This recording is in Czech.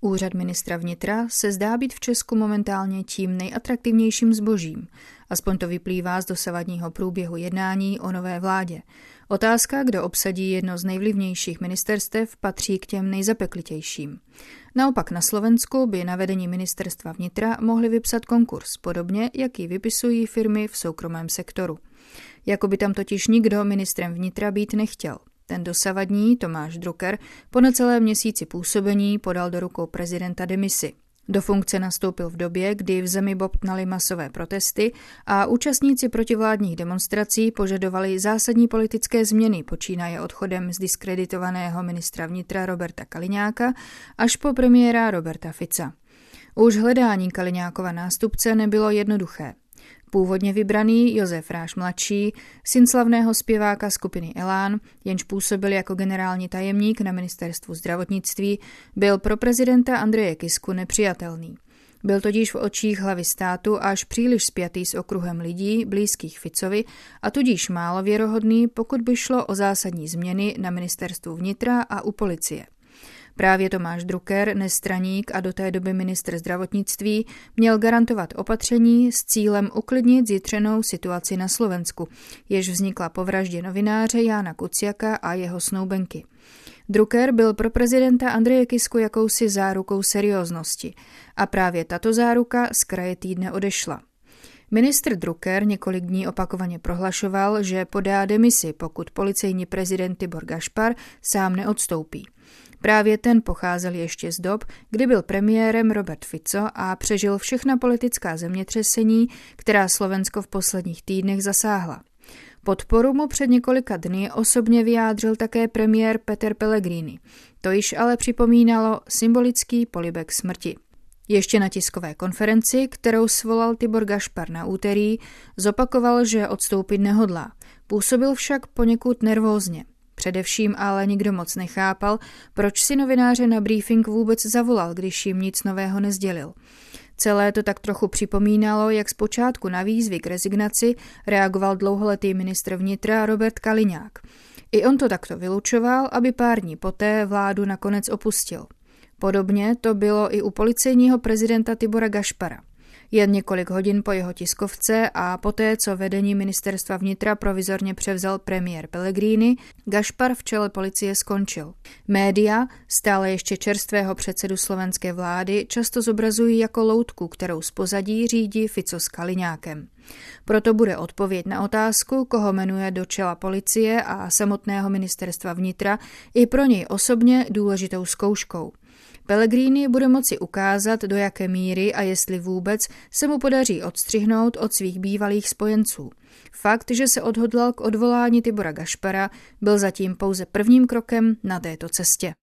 Úřad ministra vnitra se zdá být v Česku momentálně tím nejatraktivnějším zbožím. Aspoň to vyplývá z dosavadního průběhu jednání o nové vládě. Otázka, kdo obsadí jedno z nejvlivnějších ministerstev, patří k těm nejzapeklitějším. Naopak na Slovensku by na vedení ministerstva vnitra mohli vypsat konkurs, podobně jak ji vypisují firmy v soukromém sektoru. Jako by tam totiž nikdo ministrem vnitra být nechtěl. Ten dosavadní, Tomáš Drucker, po necelém měsíci působení podal do rukou prezidenta demisi. Do funkce nastoupil v době, kdy v zemi bobtnaly masové protesty a účastníci protivládních demonstrací požadovali zásadní politické změny, počínaje odchodem z diskreditovaného ministra vnitra Roberta Kaliňáka až po premiéra Roberta Fica. Už hledání Kaliňákova nástupce nebylo jednoduché. Původně vybraný Josef Ráš mladší, syn slavného zpěváka skupiny Elán, jenž působil jako generální tajemník na ministerstvu zdravotnictví, byl pro prezidenta Andreje Kisku nepřijatelný. Byl totiž v očích hlavy státu až příliš spjatý s okruhem lidí blízkých Ficovi a tudíž málo věrohodný, pokud by šlo o zásadní změny na ministerstvu vnitra a u policie. Právě Tomáš Drucker, nestraník a do té doby ministr zdravotnictví, měl garantovat opatření s cílem uklidnit zjitřenou situaci na Slovensku, jež vznikla po vraždě novináře Jána Kuciaka a jeho snoubenky. Drucker byl pro prezidenta Andreje Kisku jakousi zárukou serióznosti a právě tato záruka z kraje týdne odešla. Ministr Drucker několik dní opakovaně prohlašoval, že podá demisi, pokud policejní prezident Tibor Gašpar sám neodstoupí. Právě ten pocházel ještě z dob, kdy byl premiérem Robert Fico a přežil všechna politická zemětřesení, která Slovensko v posledních týdnech zasáhla. Podporu mu před několika dny osobně vyjádřil také premiér Peter Pellegrini. To již ale připomínalo symbolický polibek smrti. Ještě na tiskové konferenci, kterou svolal Tibor Gašpar na úterý, zopakoval, že odstoupit nehodlá. Působil však poněkud nervózně. Především ale nikdo moc nechápal, proč si novináře na briefing vůbec zavolal, když jim nic nového nesdělil. Celé to tak trochu připomínalo, jak zpočátku na výzvy k rezignaci reagoval dlouholetý ministr vnitra Robert Kaliňák. I on to takto vylučoval, aby pár dní poté vládu nakonec opustil. Podobně to bylo i u policejního prezidenta Tibora Gašpara. Jen několik hodin po jeho tiskovce a poté, co vedení ministerstva vnitra provizorně převzal premiér Pellegrini, Gašpar v čele policie skončil. Média, stále ještě čerstvého předsedu slovenské vlády, často zobrazují jako loutku, kterou z pozadí řídí Fico s Kaliňákem. Proto bude odpověď na otázku, koho jmenuje do čela policie a samotného ministerstva vnitra, i pro něj osobně důležitou zkouškou. Pellegrini bude moci ukázat, do jaké míry a jestli vůbec se mu podaří odstřihnout od svých bývalých spojenců. Fakt, že se odhodlal k odvolání Tibora Gašpara, byl zatím pouze prvním krokem na této cestě.